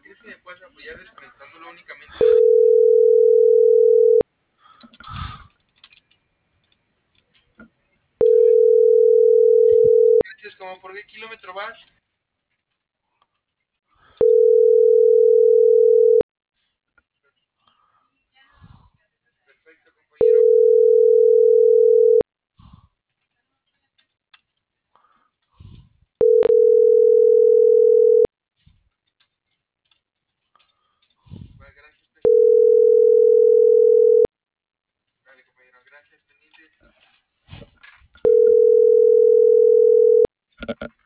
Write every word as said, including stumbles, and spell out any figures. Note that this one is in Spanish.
¿crees que me puedas apoyar desconectándolo únicamente? Gracias, ¿como por qué kilómetro vas? Perfecto, compañero. Vale, gracias, vale, compañero, gracias, pendientes.